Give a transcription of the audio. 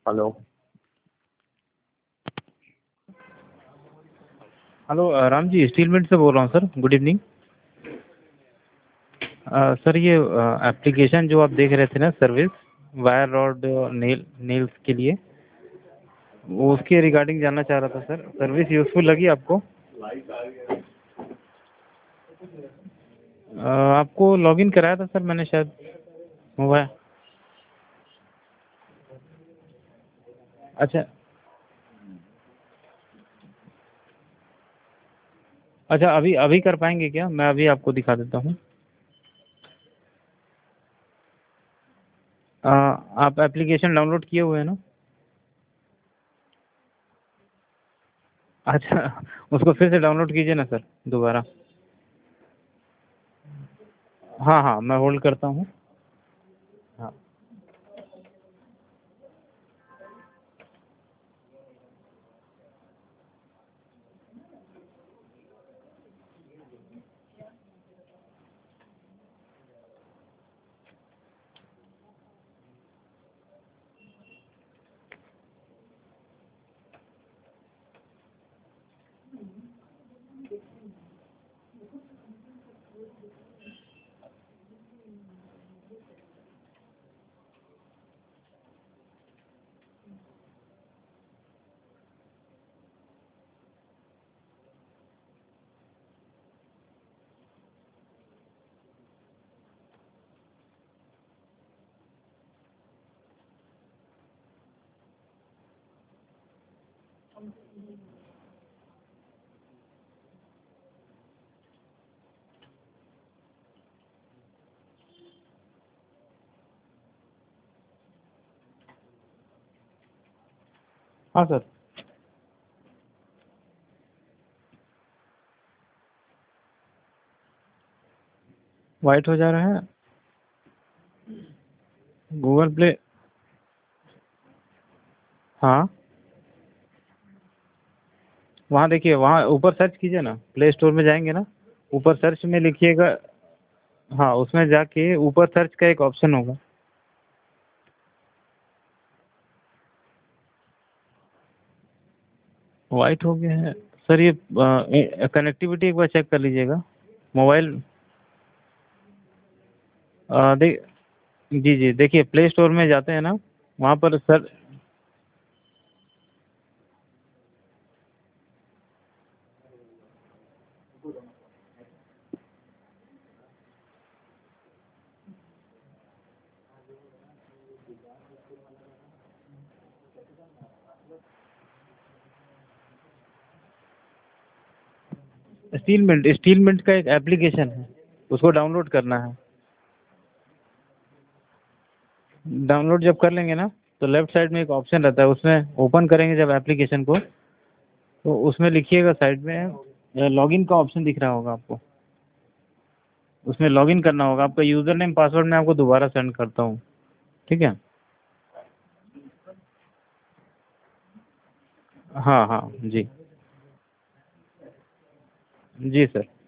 Hello. Hello Ram ji, steel mill से बोल रहा हूँ सर। Good evening. सर ये एप्लीकेशन जो आप देख रहे थे ना, सर्विस वायर रॉड नेल्स के लिए, वो उसके रिगार्डिंग जानना चाह रहा था सर। सर्विस यूज़फुल लगी आपको? आपको लॉगिन कराया था सर मैंने शायद मोबाइल। अच्छा अच्छा, अभी अभी कर पाएंगे क्या? मैं अभी आपको दिखा देता हूँ। आप एप्लीकेशन डाउनलोड किए हुए हैं ना? अच्छा, उसको फिर से डाउनलोड कीजिए ना सर, दोबारा। हाँ हाँ, मैं होल्ड करता हूँ। हाँ हाँ सर। वाइट हो जा रहा है। Google play. हाँ, वहाँ देखिए, वहाँ ऊपर सर्च कीजिए ना, प्ले स्टोर में जाएंगे ना, ऊपर सर्च में लिखिएगा। हाँ, उसमें जाके ऊपर सर्च का एक ऑप्शन होगा। वाइट हो गया है सर। ये कनेक्टिविटी एक बार चेक कर लीजिएगा मोबाइल। देख जी जी, देखिए प्ले स्टोर में जाते हैं ना, वहाँ पर सर। स्टील मिंट का एक एप्लीकेशन है, उसको डाउनलोड करना है। डाउनलोड जब कर लेंगे ना, तो लेफ्ट साइड में एक ऑप्शन रहता है, उसमें ओपन करेंगे जब एप्लीकेशन को, तो उसमें लिखिएगा साइड में लॉगिन का ऑप्शन दिख रहा होगा आपको। उसमें लॉगिन करना होगा। आपका यूज़र नेम पासवर्ड मैं आपको दोबारा सेंड करता हूँ, ठीक है? हाँ हाँ जी। जी सर।